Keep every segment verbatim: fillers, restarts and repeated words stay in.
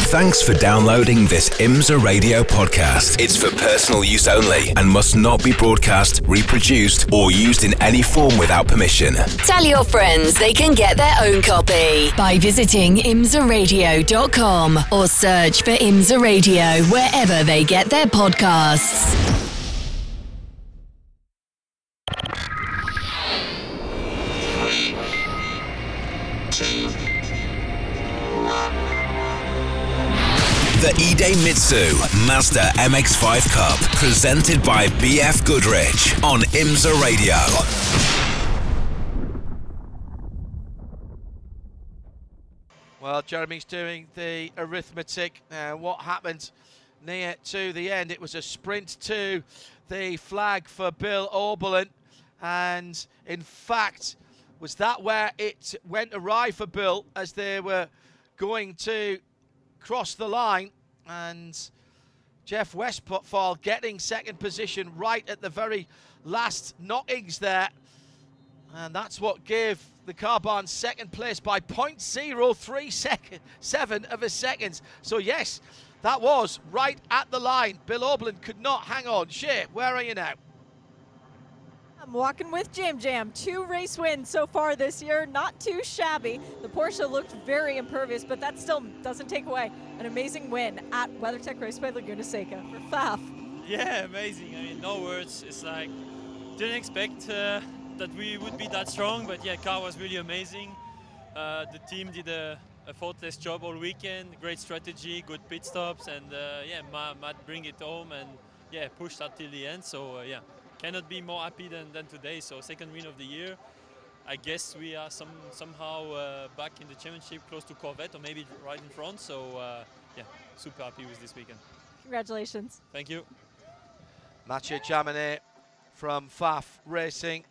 Thanks for downloading this IMSA Radio podcast. It's for personal use only and must not be broadcast, reproduced, or used in any form without permission. Tell your friends they can get their own copy by visiting imsa radio dot com or search for IMSA Radio wherever they get their podcasts. The Idemitsu Mazda M X five Cup, presented by B F Goodrich on IMSA Radio. Well, Jeremy's doing the arithmetic. Uh, what happened near to the end? It was a sprint to the flag for Bill Auberlen. And in fact, was that where it went awry for Bill as they were going to cross the line? And Jeff Westphal getting second position right at the very last knockings there. And that's what gave the Carbahn second place by zero point zero three seven of a seconds. So yes, that was right at the line. Bill Auberlen could not hang on. Shea, where are you now? I'm walking with Jam Jam. Two race wins so far this year, not too shabby. The Porsche looked very impervious, but that still doesn't take away an amazing win at WeatherTech Raceway Laguna Seca for Faf. Yeah, amazing. I mean, no words. It's like, didn't expect uh, that we would be that strong, but yeah, car was really amazing. Uh, the team did a, a faultless job all weekend. Great strategy, good pit stops, and uh, yeah, Matt, Matt bring it home and yeah, pushed until the end. So uh, yeah. Cannot be more happy than, than today. So second win of the year. I guess we are some somehow uh, back in the championship, close to Corvette, or maybe right in front. So uh, yeah, super happy with this weekend. Congratulations. Thank you. Mathieu Jaminet from Faf Racing.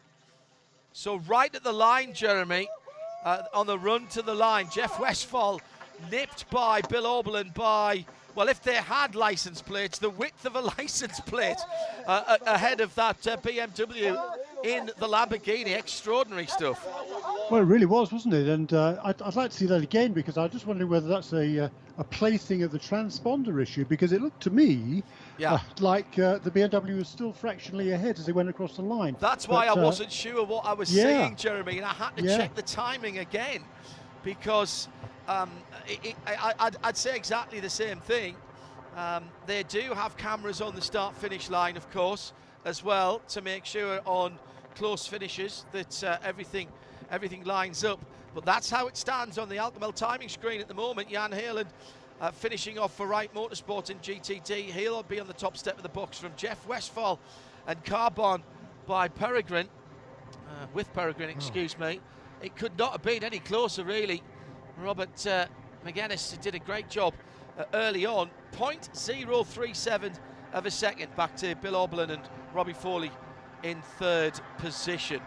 So right at the line, Jeremy, uh, on the run to the line, Jeff Westphal nipped by Bill Auberlen by, well, if they had license plates, the width of a license plate uh, ahead of that uh, B M W in the Lamborghini. Extraordinary stuff. Well, it really was, wasn't it? And uh, I'd, I'd like to see that again, because I was just wondering whether that's a, uh, a placing of the transponder issue, because it looked to me yeah. uh, like uh, the B M W was still fractionally ahead as they went across the line. That's why but, I uh, wasn't sure what I was yeah. saying, Jeremy, and I had to yeah. check the timing again, because Um, it, it, I, I'd, I'd say exactly the same thing. Um, they do have cameras on the start-finish line, of course, as well, to make sure on close finishes that uh, everything everything lines up. But that's how it stands on the Alcamel timing screen at the moment. Jan Heylen uh, finishing off for Wright Motorsport in G T D. He'll be on the top step of the box from Jeff Westphal and Carbahn by Peregrine, uh, with Peregrine, excuse oh. me. It could not have been any closer, really. Robert uh, McGuinness did a great job uh, early on. zero point zero three seven of a second back to Bill Auberlen and Robbie Foley in third position.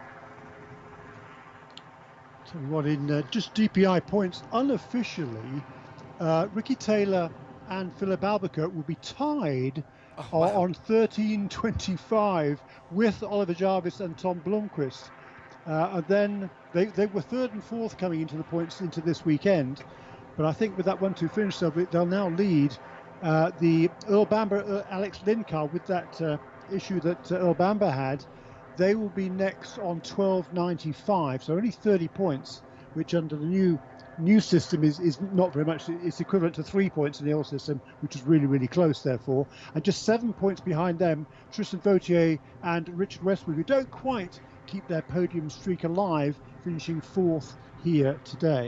Tell you what, in uh, just D P I points, unofficially, uh, Ricky Taylor and Philip Albuquerque will be tied oh, wow. on thirteen twenty-five with Oliver Jarvis and Tom Blomqvist. Uh, and then they, they were third and fourth coming into the points into this weekend. But I think with that one two finish, they'll now lead uh, the Earl Bamber, uh, Alex Lynn car with that uh, issue that uh, Earl Bamber had. They will be next on twelve ninety-five, so only thirty points, which under the new new system is, is not very much. It's equivalent to three points in the old system, which is really, really close, therefore. And just seven points behind them, Tristan Vautier and Richard Westwood, who don't quite keep their podium streak alive, finishing fourth here today.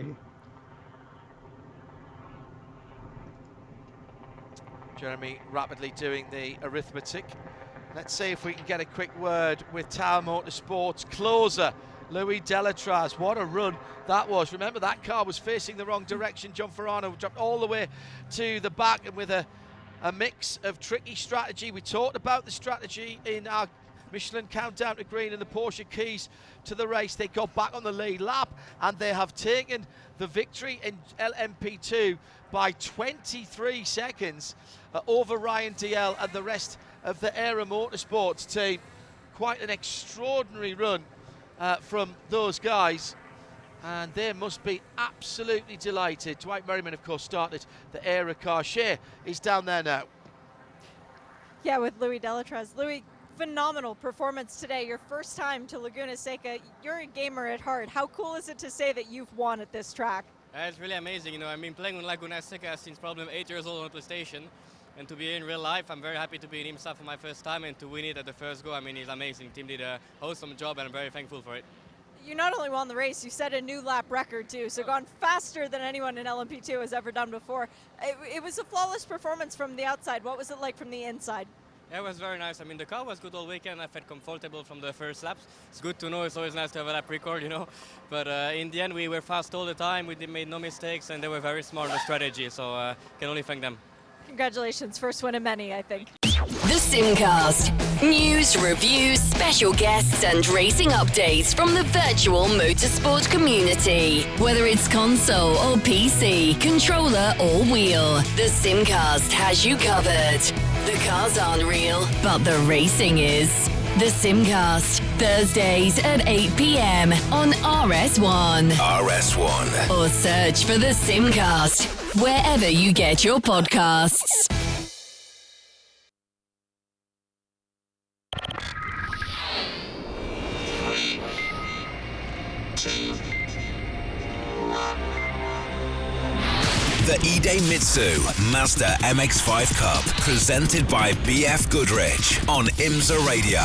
Jeremy rapidly doing the arithmetic. Let's see if we can get a quick word with Tower Motorsports closer, Louis Delatraz. What a run that was. Remember, that car was facing the wrong direction. John Ferrano dropped all the way to the back, and with a, a mix of tricky strategy. We talked about the strategy in our Michelin Countdown to Green and the Porsche keys to the race. They got back on the lead lap, and they have taken the victory in L M P two by twenty-three seconds uh, over Ryan D L and the rest of the Era Motorsports team. Quite an extraordinary run uh, from those guys. and they must be absolutely delighted. Dwight Merriman, of course, started the Era car. Shea is down there now. Yeah, with Louis Delatrez. Louis, phenomenal performance today. Your first time to Laguna Seca. You're a gamer at heart. How cool is it to say that you've won at this track? Uh, it's really amazing. You know, I've been playing on Laguna Seca since probably I'm eight years old on PlayStation. And to be in real life, I'm very happy to be in IMSA for my first time, and to win it at the first go, I mean, it's amazing. Team did a awesome job, and I'm very thankful for it. You not only won the race, you set a new lap record too, so gone faster than anyone in L M P two has ever done before. It, it was a flawless performance from the outside. What was it like from the inside? Yeah, it was very nice. I mean, the car was good all weekend. I felt comfortable from the first laps. It's good to know. It's always nice to have a lap record, you know. But uh, in the end, we were fast all the time. We made no mistakes, and they were very smart in the strategy. So uh, can only thank them. Congratulations, first win of many, I think. The Simcast. News, reviews, special guests, and racing updates from the virtual motorsport community. Whether it's console or P C, controller or wheel, the Simcast has you covered. The cars aren't real, but the racing is. The Simcast, Thursdays at eight p.m. on R S one. R S one. Or search for The Simcast wherever you get your podcasts. The Idemitsu Mazda M X five Cup, presented by B F Goodrich on IMSA Radio.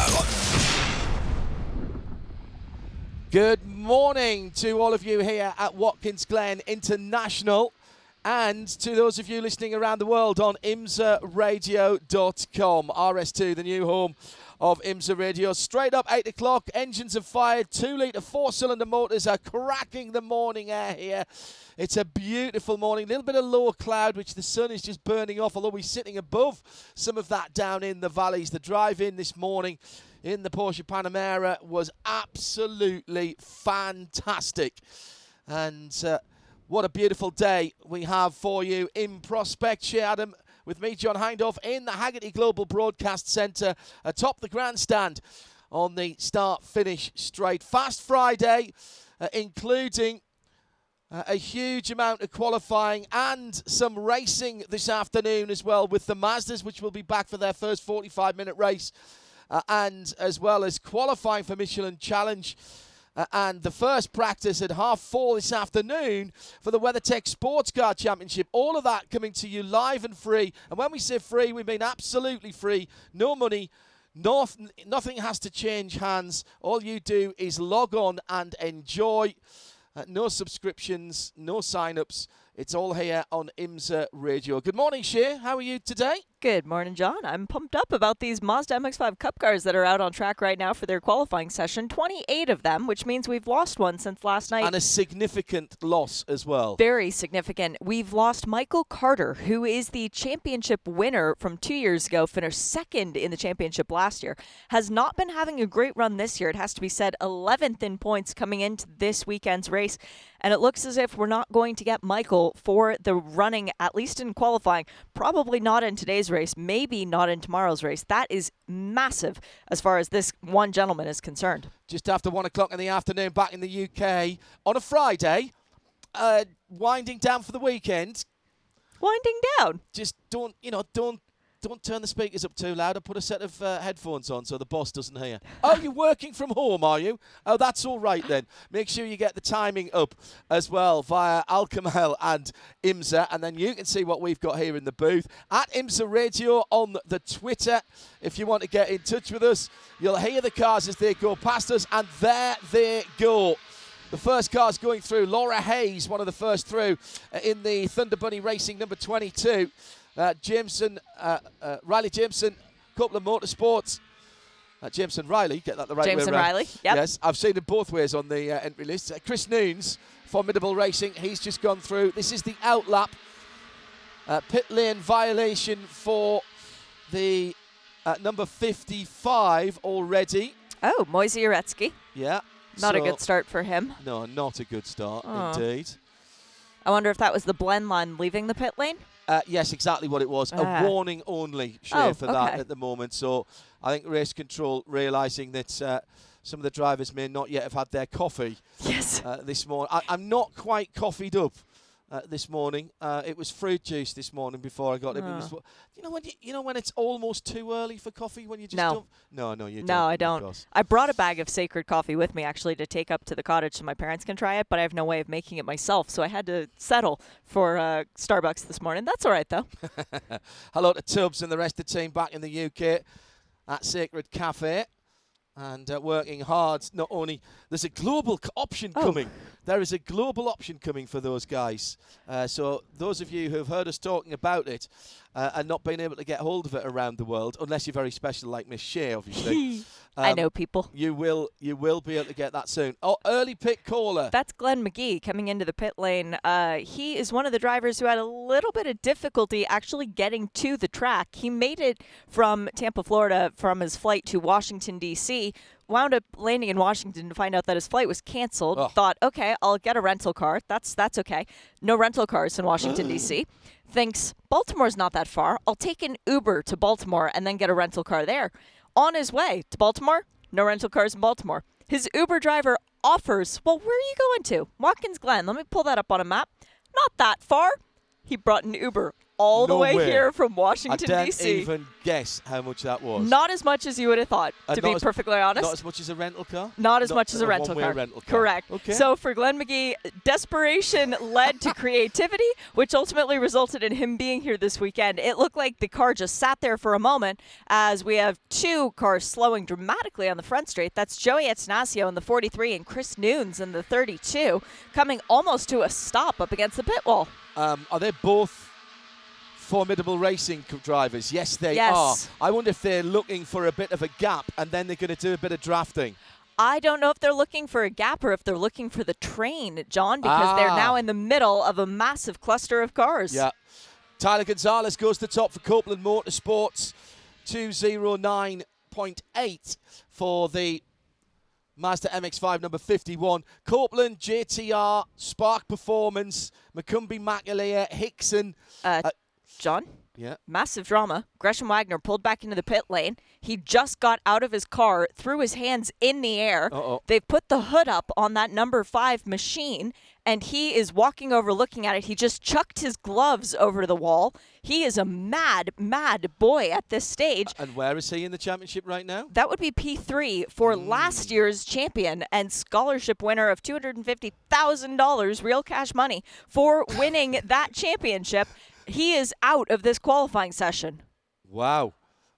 Good morning to all of you here at Watkins Glen International, and to those of you listening around the world on imsa radio dot com. R S two, the new home of IMSA Radio. Straight up eight o'clock, engines have fired, two litre four-cylinder motors are cracking the morning air here. It's a beautiful morning, a little bit of low cloud, which the sun is just burning off, although we're sitting above some of that down in the valleys. The drive-in this morning in the Porsche Panamera was absolutely fantastic. And uh, what a beautiful day we have for you in Prospect. Shea Adam with me, John Hindhaugh, in the Haggerty Global Broadcast Centre atop the grandstand on the start-finish straight. Fast Friday, uh, including uh, a huge amount of qualifying and some racing this afternoon as well, with the Mazdas, which will be back for their first forty-five minute race, uh, and as well as qualifying for Michelin Challenge. Uh, and the first practice at half four this afternoon for the WeatherTech Sports Car Championship. All of that coming to you live and free. And when we say free, we mean absolutely free. No money. No, nothing has to change hands. All you do is log on and enjoy. Uh, no subscriptions, no sign-ups. It's all here on IMSA Radio. Good morning, Shea. How are you today? Good morning, John. I'm pumped up about these Mazda M X five Cup cars that are out on track right now for their qualifying session. twenty-eight of them, which means we've lost one since last night. And a significant loss as well. Very significant. We've lost Michael Carter, who is the championship winner from two years ago, finished second in the championship last year. Has not been having a great run this year, it has to be said. eleventh in points coming into this weekend's race. And it looks as if we're not going to get Michael for the running, at least in qualifying. Probably not in today's race, maybe not in tomorrow's race. That is massive as far as this one gentleman is concerned. Just after one o'clock in the afternoon back in the U K on a Friday, uh, winding down for the weekend. Winding down? Just don't, you know, don't Don't turn the speakers up too loud, or put a set of uh, headphones on so the boss doesn't hear. Oh, you're working from home, are you? Oh, that's all right then. Make sure you get the timing up as well via Alcamel and IMSA, and then you can see what we've got here in the booth. At IMSA Radio on the Twitter, if you want to get in touch with us. You'll hear the cars as they go past us, and there they go. The first car's going through. Laura Hayes, one of the first through uh, in the Thunder Bunny Racing number twenty-two. Uh, Jameson, uh, uh, Riley Jameson, couple of motorsports. Uh, Jameson Riley, get that the right Jameson way around. Riley, yep. Yes, I've seen it both ways on the uh, entry list. Uh, Chris Noons, Formidable Racing, he's just gone through. This is the outlap. Uh, pit lane violation for the uh, number fifty-five already. Oh, Moise Uretsky. Yeah. Not so, a good start for him. No, not a good start, oh. indeed. I wonder if that was the blend line leaving the pit lane? Uh, yes, exactly what it was. Ah. A warning only, Shea, oh, for okay. that at the moment. So I think race control realising that uh, some of the drivers may not yet have had their coffee Yes. uh, this morning. I, I'm not quite coffeeed up uh, this morning. Uh, it was fruit juice this morning before I got it. It was, you know when you, you know when it's almost too early for coffee when you just No. don't. No, no, you don't. No, I of don't. course. I brought a bag of Sacred coffee with me, actually, to take up to the cottage so my parents can try it, but I have no way of making it myself, so I had to settle for uh, Starbucks this morning. That's all right, though. Hello to Tubbs and the rest of the team back in the U K at Sacred Cafe. And uh, working hard. Not only there's a global c- option Oh. coming. There is a global option coming for those guys. Uh, so those of you who have heard us talking about it uh, and not been able to get hold of it around the world, unless you're very special like Miss Shea, obviously, I um, know people. you will you will be able to get that soon. Oh, early pit caller. That's Glenn McGee coming into the pit lane. Uh, he is one of the drivers who had a little bit of difficulty actually getting to the track. He made it from Tampa, Florida, from his flight to Washington, D C, wound up landing in Washington to find out that his flight was canceled. Oh. Thought, okay, I'll get a rental car. That's that's okay. No rental cars in Washington, D C. Thinks, Baltimore's not that far. I'll take an Uber to Baltimore and then get a rental car there. On his way to Baltimore, no rental cars in Baltimore. His Uber driver offers, well, where are you going to? Watkins Glen. Let me pull that up on a map. Not that far. He brought an Uber all the No way way. here from I Washington, don't D C. even guess how much that was. Not as much as you would have thought, Uh, to not be as- perfectly honest. Not as much as a rental car? Not as much as a rental one-way car. rental car. Correct. Okay. So for Glenn McGee, desperation led to creativity, which ultimately resulted in him being here this weekend. It looked like the car just sat there for a moment as we have two cars slowing dramatically on the front straight. That's Joey Atanasio in the forty-three and Chris Nunes in the thirty-two, coming almost to a stop up against the pit wall. Um, are they both formidable racing co- drivers? Yes, they Yes. are. I wonder if they're looking for a bit of a gap and then they're going to do a bit of drafting. I don't know if they're looking for a gap or if they're looking for the train, John, because they're Ah. now in the middle of a massive cluster of cars. Yeah. Tyler Gonzalez goes to the top for Copeland Motorsports. two oh nine point eight for the Mazda M X five number fifty-one. Copeland, J T R, Spark Performance, McCumbee, McAleer, Hickson. Uh, Uh, John? Yeah. Massive drama. Gresham Wagner pulled back into the pit lane. He just got out of his car, threw his hands in the air. Uh-oh. They've put the hood up on that number five machine, and he is walking over looking at it. He just chucked his gloves over the wall. He is a mad, mad boy at this stage. And where is he in the championship right now? That would be P three for last year's champion and scholarship winner of two hundred fifty thousand dollars real cash money for winning that championship. He is out of this qualifying session. Wow.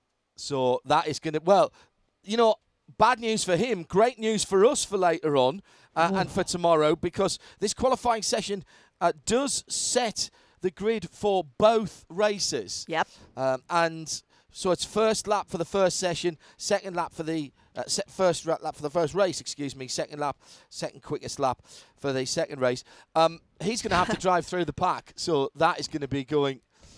So that is going to, well, you know, bad news for him, great news for us for later on uh, and for tomorrow, because this qualifying session uh, does set the grid for both races. Yep. Um, and so it's first lap for the first session, second lap for the uh, se- first ra- lap for the first race, excuse me, second lap, second quickest lap for the second race. Um, he's going to have to drive through the pack, so that is going to be going.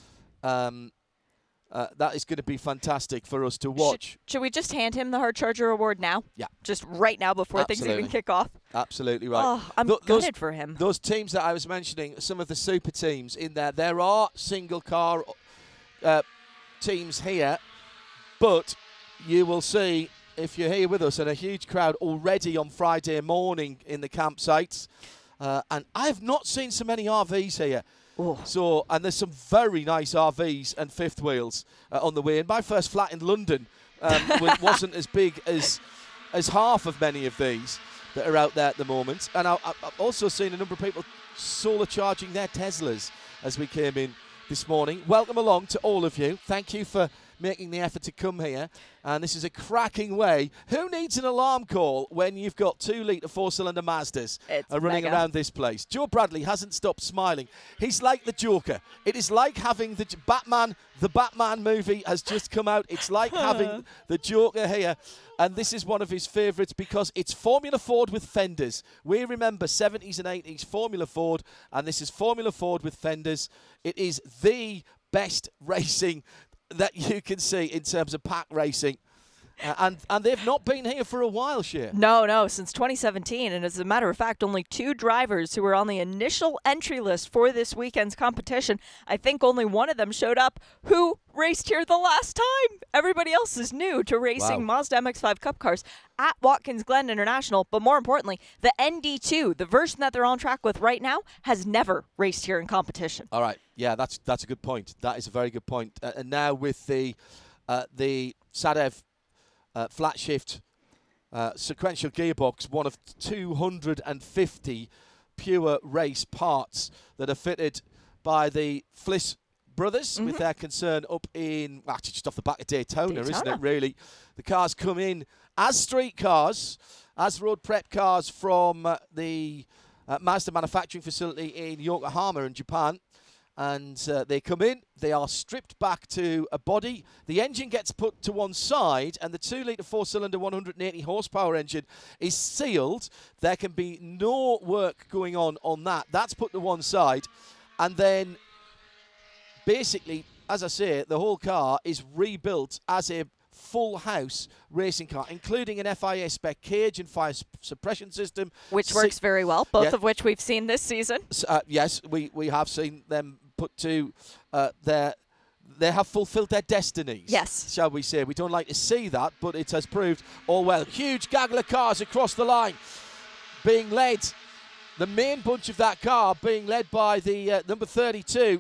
Um, uh, that is going to be fantastic for us to watch. Should, should we just hand him the Hard Charger Award now? Yeah. Just right now before things Absolutely. even kick off? Absolutely right. Oh, I'm Th- those- gutted for him. Those teams that I was mentioning, some of the super teams in there, there are single car uh, teams here, but you will see, if you're here with us, and a huge crowd already on Friday morning in the campsites. Uh, and I have not seen so many R Vs here. Oh. So, and there's some very nice R Vs and fifth wheels uh, on the way. And my first flat in London um, wa- wasn't as big as as half of many of these that are out there at the moment. And I, I've also seen a number of people solar charging their Teslas as we came in this morning. Welcome along to all of you. Thank you for making the effort to come here. And this is a cracking way. Who needs an alarm call when you've got two litre four-cylinder Mazdas It's are running mega. around this place? Joe Bradley hasn't stopped smiling. He's like the Joker. It is like having the J- Batman, the Batman movie has just come out. It's like having the Joker here. And this is one of his favourites because it's Formula Ford with fenders. We remember seventies and eighties Formula Ford, and this is Formula Ford with fenders. It is the best racing that you can see in terms of pack racing. uh, and and they've not been here for a while, Shea. No, no, since twenty seventeen. And as a matter of fact, only two drivers who were on the initial entry list for this weekend's competition, I think only one of them showed up who raced here the last time. Everybody else is new to racing Wow. Mazda M X five Cup cars at Watkins Glen International. But more importantly, the N D two, the version that they're on track with right now, has never raced here in competition. All right, yeah, that's that's a good point. That is a very good point. Uh, and now with the uh, the Sadev uh, flat shift uh, sequential gearbox, one of two hundred fifty pure race parts that are fitted by the Fliss brothers Mm-hmm. with their concern up in, well, actually just off the back of Daytona, isn't Daytona. it, really? The cars come in as street cars, as road prep cars from uh, the uh, Mazda manufacturing facility in Yokohama in Japan. And uh, they come in, they are stripped back to a body. The engine gets put to one side, and the two litre four-cylinder one hundred eighty horsepower engine is sealed. There can be no work going on on that. That's put to one side. And then, basically, as I say, the whole car is rebuilt as a full house racing car, including an F I A spec cage and fire sp- suppression system. Which Si- works very well, both Yeah. of which we've seen this season. S- Uh, yes, we, we have seen them put to uh, their. They have fulfilled their destinies. Yes. Shall we say? We don't like to see that, but it has proved all well. Huge gaggle of cars across the line being led. The main bunch of that car being led by the uh, number thirty-two.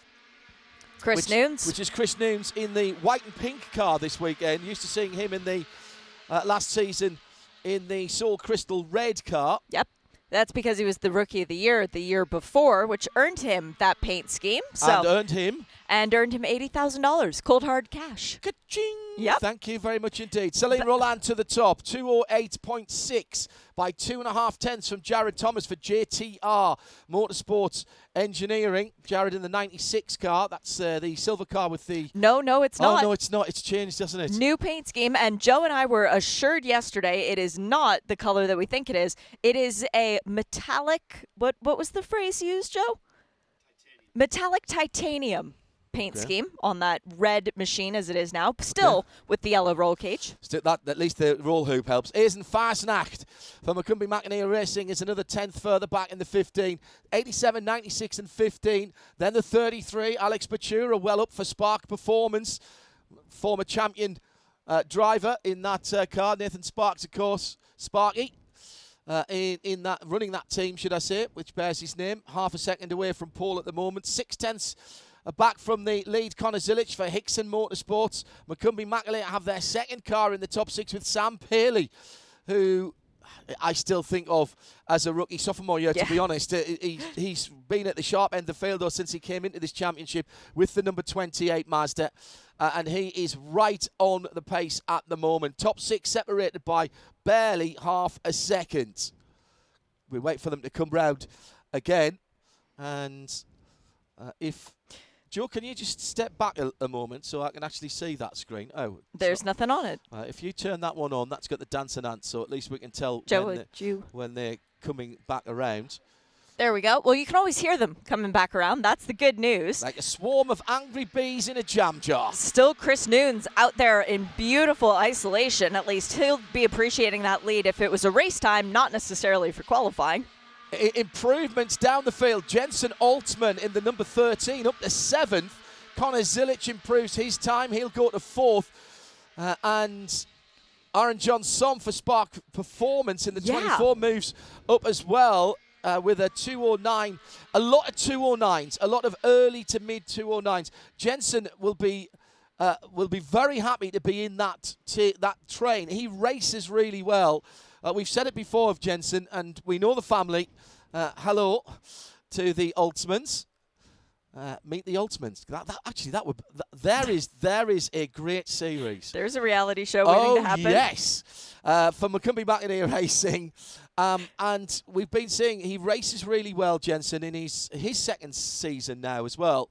Chris which, Nunes. Which is Chris Nunes in the white and pink car this weekend. Used to seeing him in the uh, last season in the Soul Crystal red car. Yep. That's because he was the Rookie of the Year the year before, which earned him that paint scheme. So And earned him. and earned him eighty thousand dollars, cold hard cash. Ka-ching! Yep. Thank you very much indeed. Celine Roland to the top, two oh eight point six by two and a half tenths from Jared Thomas for J T R Motorsports Engineering. Jared in the ninety-six car. That's uh, the silver car with the... No, no, it's oh, not. no, it's not. It's changed, doesn't it? New paint scheme, and Joe and I were assured yesterday it is not the color that we think it is. It is a metallic, what what was the phrase used, Joe? Titanium. Metallic titanium paint Okay. scheme on that red machine as it is now, still Okay. with the yellow roll cage. Still, that, at least the roll hoop helps. Aizen Fasnacht for Macumbi McInerney Racing is another tenth further back in the fifteen. eighty-seven, ninety-six and fifteen. Then the thirty-three, Alex Bachura, well up for Spark Performance. Former champion uh, driver in that uh, car. Nathan Sparks, of course. Sparky. Uh, in, in that running that team, should I say, which bears his name. Half a second away from Paul at the moment. Six tenths uh, back from the lead. Connor Zilic for Hickson Motorsports. Macumbi McInerney have their second car in the top six with Sam Paley, who I still think of as a rookie sophomore year, Yeah. to be honest. Uh, he, he's been at the sharp end of the field, though, since he came into this championship with the number twenty-eight Mazda. Uh, and he is right on the pace at the moment. Top six separated by barely half a second. We wait for them to come round again. And uh, if... Joe, can you just step back a, a moment so I can actually see that screen? Oh, There's so- nothing on it. uh, if you turn that one on, that's got the dancing ants, so at least we can tell Joe, when, would they, you? when they're coming back around. There we go. Well, you can always hear them coming back around. That's the good news. Like a swarm of angry bees in a jam jar. Still Chris Nunes out there in beautiful isolation. At least he'll be appreciating that lead if it was a race time, not necessarily for qualifying. I- improvements down the field. Jensen Altman in the number thirteen up to seventh. Connor Zilic improves his time. He'll go to fourth. Uh, and Aaron Johnson for Spark Performance in the Yeah. twenty-four moves up as well. Uh, with a two oh nine, a lot of two oh nines, a lot of early to mid two oh nines. Jensen will be uh, will be very happy to be in that t- that train. He races really well. Uh, we've said it before of Jensen, and we know the family. Uh, hello to the Altmans. Uh, meet the Altmans. That, that, actually, that would that, there is there is a great series. There's a reality show waiting Oh to happen. yes, uh, for Macumbi McInerney Racing, um, and we've been seeing he races really well, Jensen, in his his second season now as well,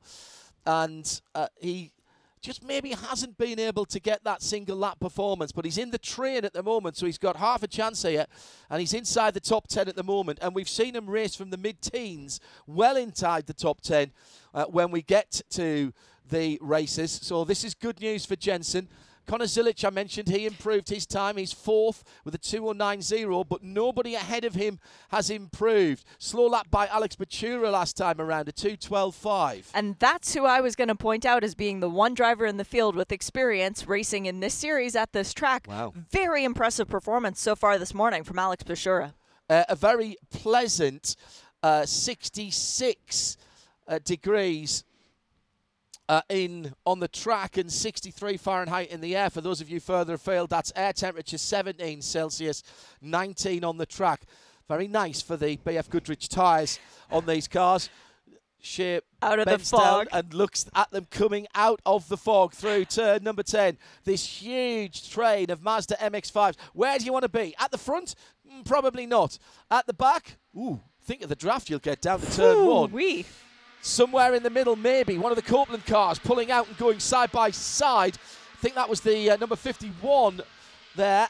and uh, he just maybe hasn't been able to get that single lap performance, but he's in the train at the moment, so he's got half a chance here, and he's inside the top ten at the moment, and we've seen him race from the mid-teens well inside the top ten uh, when we get to the races. So this is good news for Jensen. Connor Zilic, I mentioned, he improved his time. He's fourth with a two oh nine oh, but nobody ahead of him has improved. Slow lap by Alex Batura last time around, a two twelve five. And that's who I was going to point out as being the one driver in the field with experience racing in this series at this track. Wow. Very impressive performance so far this morning from Alex Batura. Uh, a very pleasant uh, sixty-six uh, degrees Uh, in on the track and sixty-three Fahrenheit in the air. For those of you further afield, that's air temperature seventeen Celsius, nineteen on the track. Very nice for the B F Goodrich tyres on these cars. Shea out of the bends fog down and looks at them coming out of the fog through turn number ten. This huge train of Mazda M X fives. Where do you want to be? At the front? Mm, probably not. At the back? Ooh, think of the draft you'll get down to turn Ooh, one. Wee. Somewhere in the middle, maybe. One of the Copeland cars pulling out and going side by side. I think that was the uh, number fifty-one there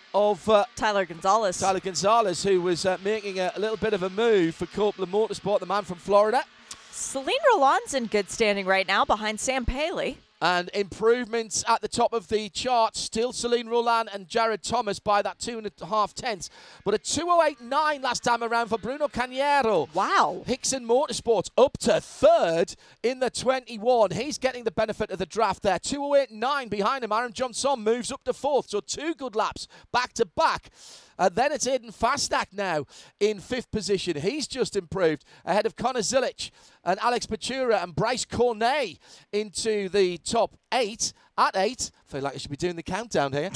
of uh, Tyler Gonzalez. Tyler Gonzalez, who was uh, making a, a little bit of a move for Copeland Motorsport, the man from Florida. Celine Roland's in good standing right now behind Sam Paley. And improvements at the top of the chart. Still Celine Roland and Jared Thomas by that two and a half tenths. But a two oh eight nine last time around for Bruno Cagnero. Wow. Hickson Motorsports up to third in the twenty-one. He's getting the benefit of the draft there. two oh eight nine behind him. Aaron Johnson moves up to fourth. So two good laps back to back. And then it's Aiden Fastak now in fifth position. He's just improved ahead of Connor Zilic and Alex Batura and Bryce Cornet into the top eight. At eight, I feel like I should be doing the countdown here.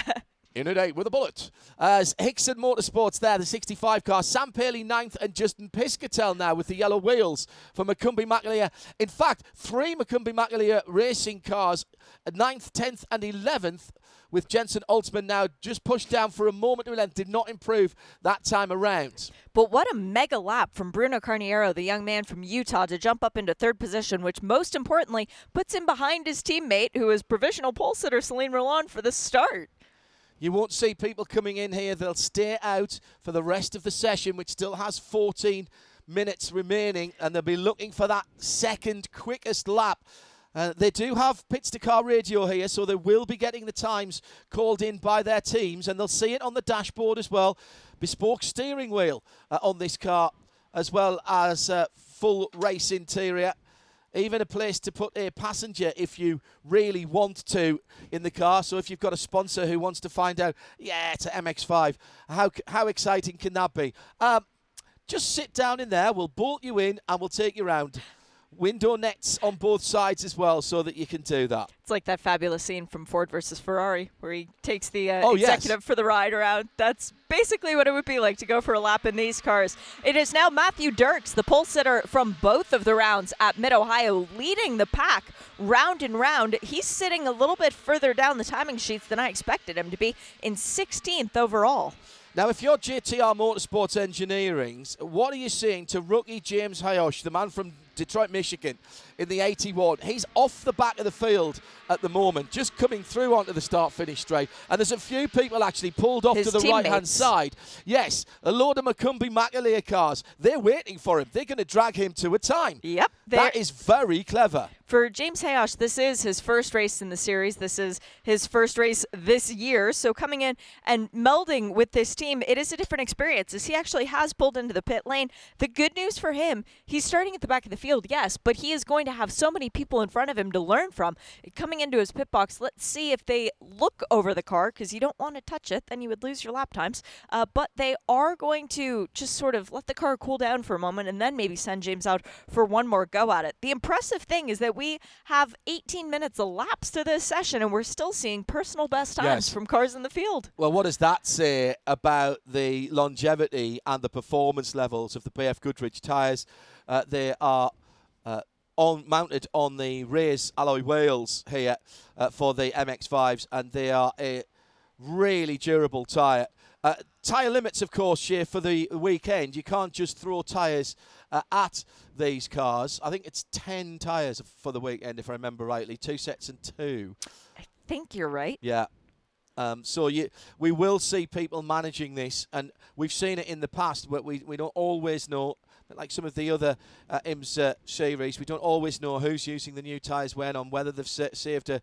In at eight with a bullet. As Hickson Motorsports there, the sixty-five car. Sam Paley ninth and Justin Piscatel now with the yellow wheels for Macumbi McAleer. In fact, three Macumbi McAleer racing cars, ninth, tenth and eleventh, with Jensen Altsman now just pushed down for a moment to relent. Did not improve that time around. But what a mega lap from Bruno Carniero, the young man from Utah, to jump up into third position, which most importantly puts him behind his teammate, who is provisional pole sitter Celine Roland, for the start. You won't see people coming in here. They'll stay out for the rest of the session, which still has fourteen minutes remaining, and they'll be looking for that second quickest lap. Uh, they do have pits to car radio here, so they will be getting the times called in by their teams, and they'll see it on the dashboard as well. Bespoke steering wheel uh, on this car, as well as uh, full race interior. Even a place to put a passenger if you really want to in the car. So if you've got a sponsor who wants to find out, yeah, it's an M X five, how how exciting can that be? Um, just sit down in there. We'll bolt you in and we'll take you around. Window nets on both sides as well so that you can do that. It's like that fabulous scene from Ford versus Ferrari where he takes the uh, oh, executive yes. for the ride around. That's basically what it would be like to go for a lap in these cars. It is now Matthew Dirks, the pole sitter from both of the rounds at Mid-Ohio, leading the pack round and round. He's sitting a little bit further down the timing sheets than I expected him to be, in sixteenth overall. Now, if you're J T R Motorsports Engineering, what are you saying to rookie James Hayosh, the man from Detroit, Michigan, in the eighty-one? He's off the back of the field at the moment, just coming through onto the start-finish straight. And there's a few people actually pulled off His to the teammates. right-hand side. Yes, a load of Macumbi McAleer cars. They're waiting for him. They're going to drag him to a time. Yep. That is very clever. For James Hayosh, this is his first race in the series. This is his first race this year. So coming in and melding with this team, it is a different experience, as he actually has pulled into the pit lane. The good news for him, he's starting at the back of the field, yes, but he is going to have so many people in front of him to learn from. Coming into his pit box, let's see if they look over the car, because you don't want to touch it, then you would lose your lap times. Uh, but they are going to just sort of let the car cool down for a moment and then maybe send James out for one more go at it. The impressive thing is that we have eighteen minutes elapsed to this session, and we're still seeing personal best times Yes. from cars in the field. Well, what does that say about the longevity and the performance levels of the B F Goodrich tyres? Uh, they are uh, on mounted on the Rays alloy wheels here uh, for the M X fives, and they are a really durable tyre. Uh, tyre limits, of course, Shea, for the weekend. You can't just throw tyres uh, at these cars. I think it's ten tyres for the weekend, if I remember rightly. Two sets and two. I think you're right. Yeah. Um, so you, we will see people managing this, and we've seen it in the past, but we, we don't always know, like some of the other uh, I M S A series, we don't always know who's using the new tyres when, on whether they've sa- saved a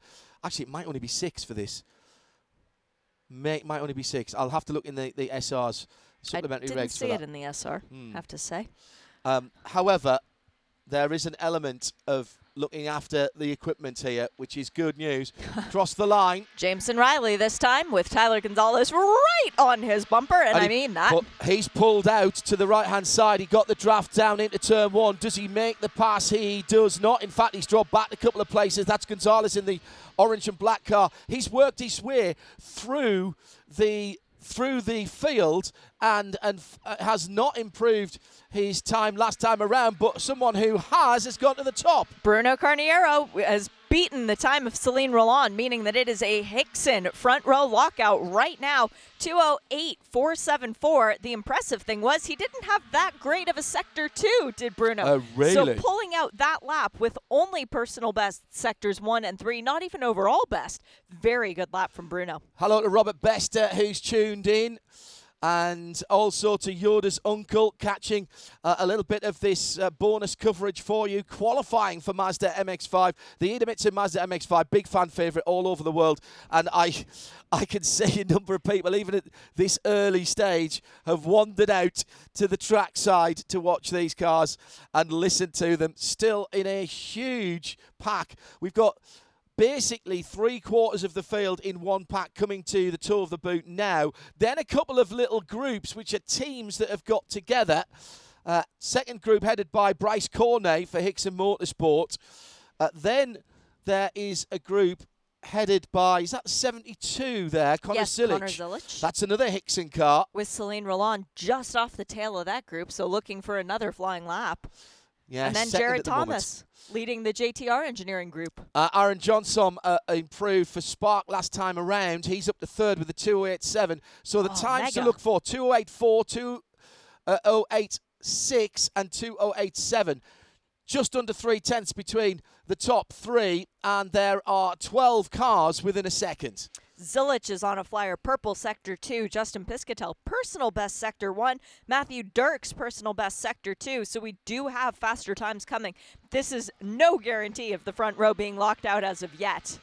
Actually, it might only be six for this. May, might only be six. I'll have to look in the, the S R's supplementary I didn't regs see for it that. in the S R, Hmm. have to say. Um, however, there is an element of looking after the equipment here, which is good news. Cross the line. Jameson Riley this time with Tyler Gonzalez right on his bumper, and, And I he mean that. pu- he's pulled out to the right-hand side. He got the draft down into turn one. Does he make the pass? He does not. In fact, he's dropped back a couple of places. That's Gonzalez in the orange and black car. He's worked his way through the through the field and and f- uh, has not improved his time last time around, but someone who has has gone to the top. Bruno Carniero has beaten the time of Celine Roland, meaning that it is a Hickson front row lockout right now, two oh eight point four seven four. The impressive thing was he didn't have that great of a sector two, did Bruno? Oh, really? So pulling out that lap with only personal best sectors one and three, not even overall best. Very good lap from Bruno. Hello to Robert Bester, who's tuned in. And also to Yoda's uncle, catching uh, a little bit of this uh, bonus coverage for you, qualifying for Mazda M X five. The Idemitsu Mazda M X five, big fan favourite all over the world. And I I can see a number of people, even at this early stage, have wandered out to the trackside to watch these cars and listen to them. Still in a huge pack. We've got basically three quarters of the field in one pack coming to the toe of the boot now. Then a couple of little groups, which are teams that have got together. Uh, second group headed by Bryce Cornet for Hickson Motorsport. Uh, then there is a group headed by, is that seventy-two there? Connor yes, Zilic. Connor Zilic. That's another Hickson car. With Celine Roland just off the tail of that group, so looking for another flying lap. Yeah, and then second Jared at the moment. Thomas leading the J T R engineering group. Uh, Aaron Johnson uh, improved for Spark last time around. He's up to third with the two oh eight seven. So the Oh, times to mega. look for, two oh eight four, two oh eight six and two oh eight seven. Just under three tenths between the top three, and there are twelve cars within a second. Zilic is on a flyer, purple sector two. Justin Piscatel, personal best sector one. Matthew Dirks, personal best sector two. So we do have faster times coming. This is no guarantee of the front row being locked out as of yet.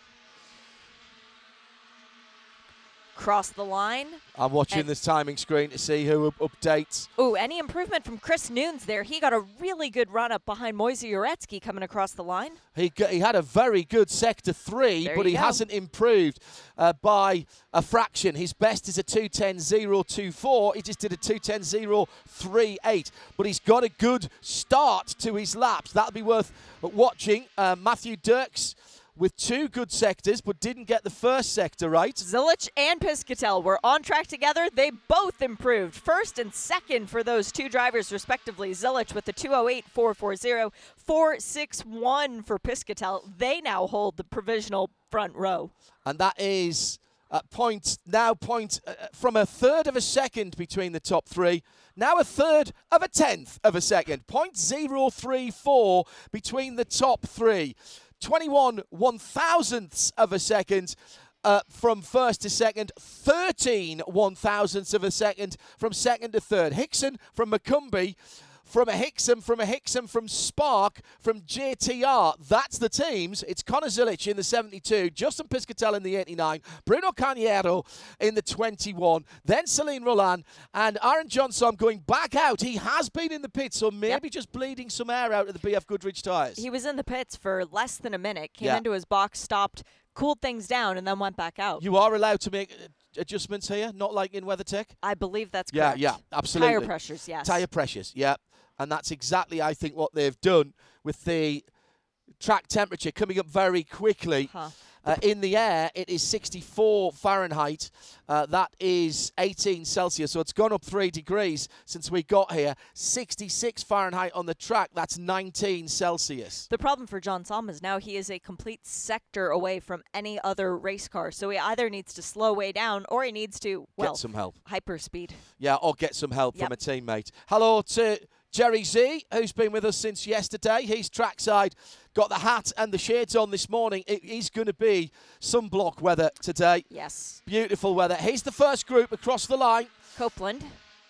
Cross the line. I'm watching And- this timing screen to see who up- updates. Ooh, any improvement from Chris Nunes there? He got a really good run up behind Moise Uretsky coming across the line. He got, he had a very good sector three, There but you he go. hasn't improved uh, by a fraction. His best is a two ten point oh two four. He just did a two ten point oh three eight, but he's got a good start to his laps. That'll be worth watching. Uh, Matthew Dirks with two good sectors, but didn't get the first sector right. Zilic and Piscatel were on track together. They both improved. First and second for those two drivers, respectively. Zilic with the two oh eight four forty, four sixty-one for Piscatel. They now hold the provisional front row. And that is uh, point now point uh, from a third of a second between the top three. Now a third of a tenth of a second. point zero three four between the top three. twenty-one one thousandths of a second uh, from first to second, thirteen one thousandths of a second from second to third. Hickson from Macumbi, from a Hickson, from a Hickson, from Spark, from J T R. That's the teams. It's Connor Zilic in the seventy-two, Justin Piscatel in the eighty-nine, Bruno Carniero in the twenty-one, then Celine Roland, and Aaron Johnson going back out. He has been in the pits, so maybe Yep. just bleeding some air out of the B F Goodrich tyres. He was in the pits for less than a minute, came Yeah. into his box, stopped, cooled things down, and then went back out. You are allowed to make uh, adjustments here, not like in WeatherTech. I believe that's Yeah, correct. yeah, absolutely. Tire pressures, yes. Tyre pressures, yeah. And that's exactly, I think, what they've done with the track temperature coming up very quickly. Huh. Uh, in the air, it is sixty-four Fahrenheit. Uh, that is eighteen Celsius. So it's gone up three degrees since we got here. sixty-six Fahrenheit on the track. That's nineteen Celsius. The problem for John Somm is now he is a complete sector away from any other race car. So he either needs to slow way down or he needs to, well, Get some help. hyperspeed. Yeah, or get some help Yep. from a teammate. Hello to Jerry Z, who's been with us since yesterday. He's trackside, got the hat and the shades on this morning. It is going to be sunblock weather today. Yes. Beautiful weather. Here's the first group across the line. Copeland.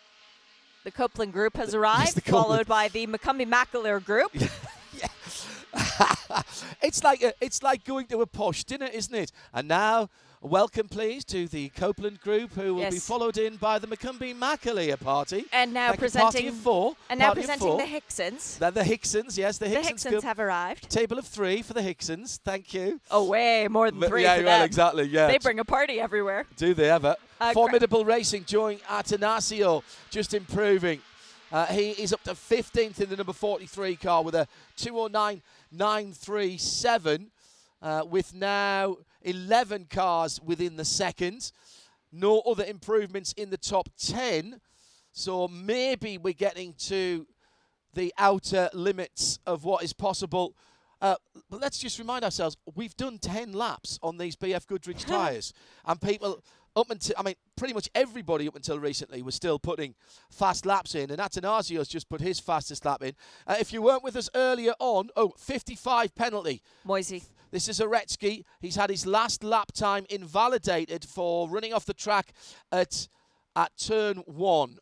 The Copeland group has arrived, the Copeland. followed by the McCumbee McAleer group. it's like a, it's like going to a posh dinner, isn't it? And now, welcome, please, to the Copeland group, who will Yes. be followed in by the Macumbi Macaulay party. And now Thank you, presenting party of four. and now Party of presenting four. the Hicksons. They're the Hicksons, yes, the The Hicksons. Hicksons Cup. have arrived. Table of three for the Hicksons. Thank you. Oh, way more than But- three yeah, for well, them. exactly. Yeah. They bring a party everywhere. Do they ever? Uh, Formidable Racing joined Atanasio, just improving. Uh, he is up to fifteenth in the number forty-three car with a two oh nine nine three seven, uh, with now eleven cars within the second. No other improvements in the top ten. So maybe we're getting to the outer limits of what is possible. Uh, but let's just remind ourselves, we've done ten laps on these B F Goodrich tyres. And people, up until, I mean, pretty much everybody up until recently was still putting fast laps in. And Atanasio's just put his fastest lap in. Uh, if you weren't with us earlier on, oh, fifty-five penalty. Moisey. This is Aretsky. He's had his last lap time invalidated for running off the track at at turn one.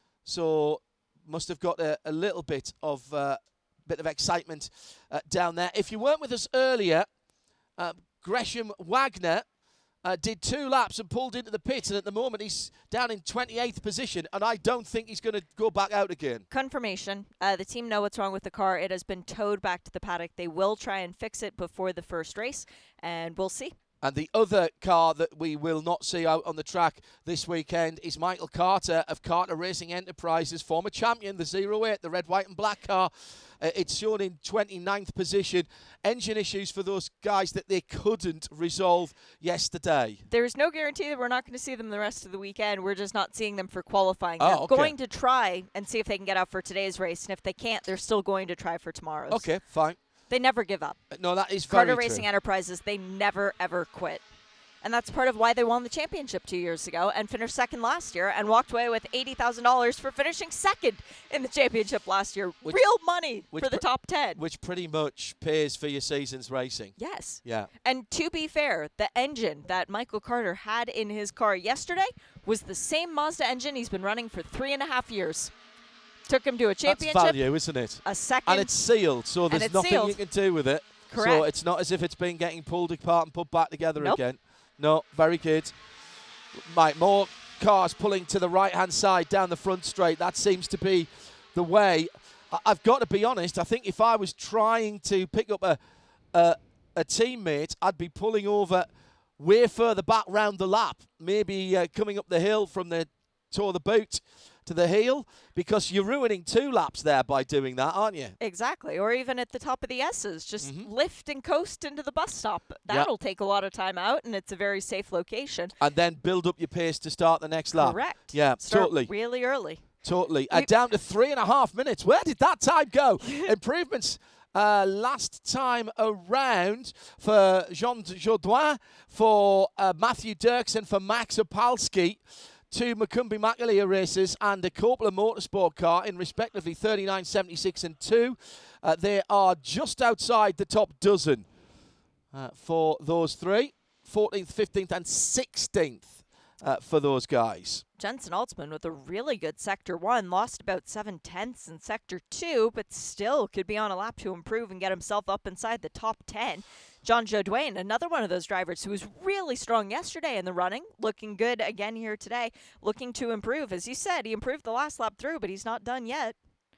So must have got a, a little bit of uh, bit of excitement uh, down there. If you weren't with us earlier, uh, Gresham Wagner uh, did two laps and pulled into the pits, and at the moment he's down in twenty-eighth position, and I don't think he's going to go back out again. Confirmation. Uh, the team know what's wrong with the car. It has been towed back to the paddock. They will try and fix it before the first race, and we'll see. And the other car that we will not see out on the track this weekend is Michael Carter of Carter Racing Enterprises, former champion, the zero eight, the red, white and black car. Uh, it's shown in twenty-ninth position. Engine issues for those guys that they couldn't resolve yesterday. There's no guarantee that we're not going to see them the rest of the weekend. We're just not seeing them for qualifying. Oh, they're okay. going to try and see if they can get out for today's race, and if they can't, they're still going to try for tomorrow's. Okay, fine. They never give up. Uh, No, that is very Carter true. Racing Enterprises, they never, ever quit. And that's part of why they won the championship two years ago and finished second last year and walked away with eighty thousand dollars for finishing second in the championship last year. Which- Real money which for the pr- top ten. Which pretty much pays for your season's racing. Yes. Yeah. And to be fair, the engine that Michael Carter had in his car yesterday was the same Mazda engine he's been running for three and a half years. Took him to a championship, That's value, isn't it? a second. And it's sealed, so And there's it's nothing sealed. you can do with it. So Correct. it's not as if it's been getting pulled apart and put back together Nope. again. No, very good. Right, more cars pulling to the right-hand side down the front straight. That seems to be the way. I- I've got to be honest. I think if I was trying to pick up a a, a teammate, I'd be pulling over way further back round the lap. Maybe uh, coming up the hill from the toe of the boot to the heel, because you're ruining two laps there by doing that, aren't you? Exactly. Or even at the top of the S's, just Mhm. lift and coast into the bus stop. That'll take a lot of time out, and it's a very safe location. And then build up your pace to start the next lap. Correct. Yeah, Start totally. really early. Totally. Uh, We- down to three and a half minutes. Where did that time go? Improvements uh, last time around for Jean Jourdain, for uh, Matthew Dirksen, for Max Opalski. Two Macumbi Macaulay races and a Copeland Motorsport car in respectively thirty-nine, seventy-six and two. Uh, they are just outside the top dozen uh, for those three. fourteenth, fifteenth and sixteenth uh, for those guys. Jensen Altzman with a really good Sector one, lost about seven tenths in Sector two, but still could be on a lap to improve and get himself up inside the top ten. John Jourdain, another one of those drivers who was really strong yesterday in the running, looking good again here today, looking to improve. As you said, he improved the last lap through, but he's not done yet.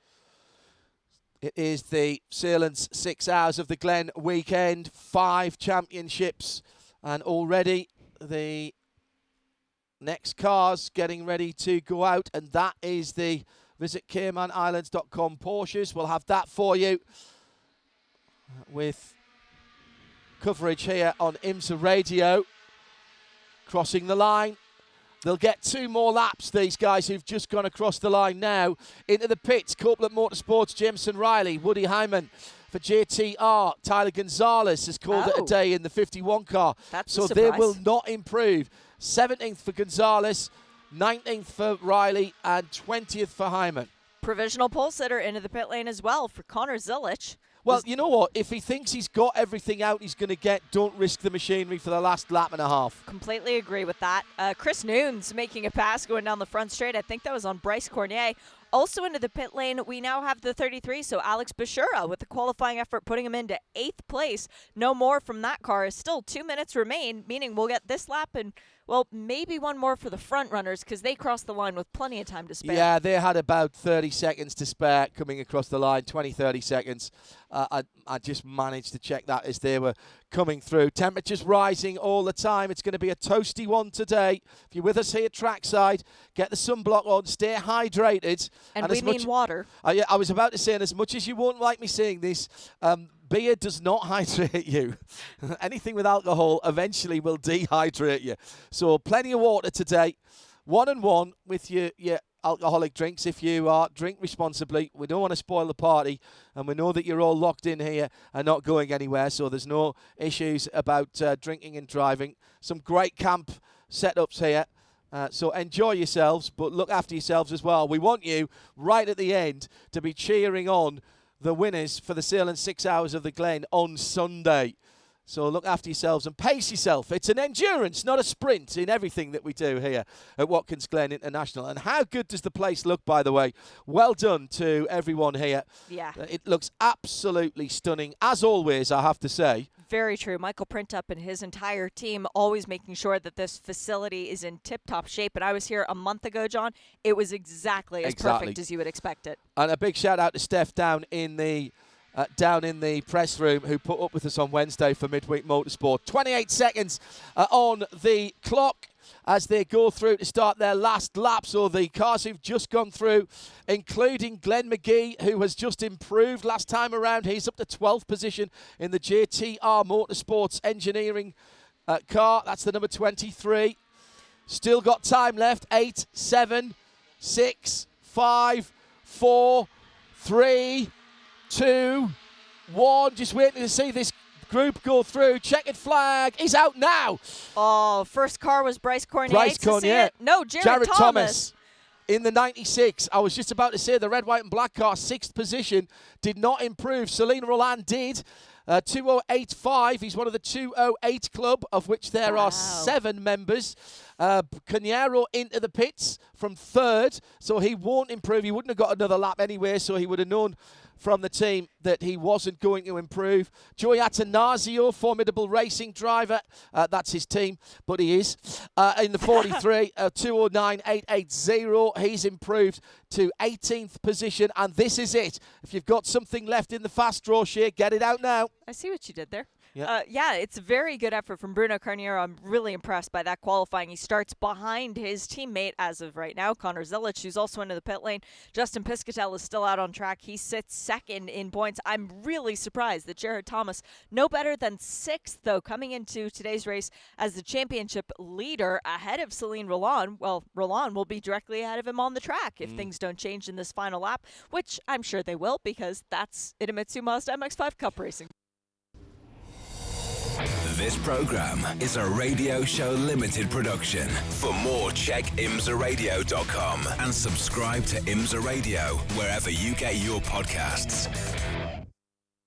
It is the Sealands Six Hours of the Glen weekend, five championships, and already the next cars getting ready to go out, and that is the Visit Cayman Islands dot com Porsches. We'll have that for you with coverage here on IMSA Radio. Crossing the line. They'll get two more laps, these guys who've just gone across the line now. Into the pits, Copeland Motorsports, Jameson Riley, Woody Hyman for J T R. Tyler Gonzalez has called it Oh. a day in the fifty-one car. That's so a they surprise. will not improve. seventeenth for Gonzalez, nineteenth for Riley, and twentieth for Hyman. Provisional pole sitter into the pit lane as well for Connor Zilich. Well, you know what? If he thinks he's got everything out he's going to get, don't risk the machinery for the last lap and a half. Completely agree with that. Uh, Chris Nunes making a pass going down the front straight. I think that was on Bryce Cornier. Also into the pit lane, we now have the thirty-three, so Alex Bashura with the qualifying effort putting him into eighth place. No more from that car. Still two minutes remain, meaning we'll get this lap and, well, maybe one more for the front runners because they crossed the line with plenty of time to spare. Yeah, they had about thirty seconds to spare coming across the line, twenty, thirty seconds. Uh, I, I just managed to check that as they were coming through. Temperatures rising all the time. It's going to be a toasty one today. If you're with us here trackside, get the sunblock on, stay hydrated. And, and we as mean much, water. Uh, yeah, I was about to say, and as much as you won't like me saying this, um, beer does not hydrate you. Anything with alcohol eventually will dehydrate you. So plenty of water today. One and one with your, your alcoholic drinks. If you are, drink responsibly. We don't want to spoil the party. And we know that you're all locked in here and not going anywhere. So there's no issues about uh, drinking and driving. Some great camp setups here. Uh, so enjoy yourselves, but look after yourselves as well. We want you, right at the end, to be cheering on the winners for the Sailing Six Hours of the Glen on Sunday. So look after yourselves and pace yourself. It's an endurance, not a sprint, in everything that we do here at Watkins Glen International. And how good does the place look, by the way? Well done to everyone here. Yeah. It looks absolutely stunning, as always, I have to say. Very true. Michael Printup and his entire team always making sure that this facility is in tip-top shape. And I was here a month ago, John. It was exactly as Exactly. perfect as you would expect it. And a big shout out to Steph down in the uh, down in the press room who put up with us on Wednesday for Midweek Motorsport. twenty-eight seconds uh, on the clock as they go through to start their last lap. So the cars who've just gone through, including Glenn McGee, who has just improved last time around. He's up to twelfth position in the J T R Motorsports Engineering uh, car. That's the number twenty-three. Still got time left. Eight, seven, six, five, four, three, two, one. Just waiting to see this group go through. Checkered flag is out now. Oh, first car was Bryce Cornier. Bryce to see Cornier. it. No, Jared, Jared Thomas. Thomas. In the ninety-six, I was just about to say the red, white and black car, sixth position, did not improve. Celine Roland did. Uh, two oh eight five, he's one of the two oh eight club, of which there Wow. are seven members. Uh, Caniero into the pits from third, so he won't improve. He wouldn't have got another lap anyway, so he would have known from the team that he wasn't going to improve. Joey Attanasio, formidable racing driver. Uh, that's his team, but he is. Uh, in the forty-three, uh, two oh nine eight eighty, he's improved to eighteenth position, and this is it. If you've got something left in the fast draw, Shea, get it out now. I see what you did there. Yeah. Uh, yeah, it's a very good effort from Bruno Carniero. I'm really impressed by that qualifying. He starts behind his teammate as of right now, Connor Zilic, who's also into the pit lane. Justin Piscatel is still out on track. He sits second in points. I'm really surprised that Jared Thomas, no better than sixth, though, coming into today's race as the championship leader ahead of Celine Roland. Well, Roland will be directly ahead of him on the track if mm. things don't change in this final lap, which I'm sure they will because that's Idemitsu Mazda M X five Cup racing. This program is a Radio Show Limited production. For more, check imsa radio dot com and subscribe to IMSA Radio wherever you get your podcasts.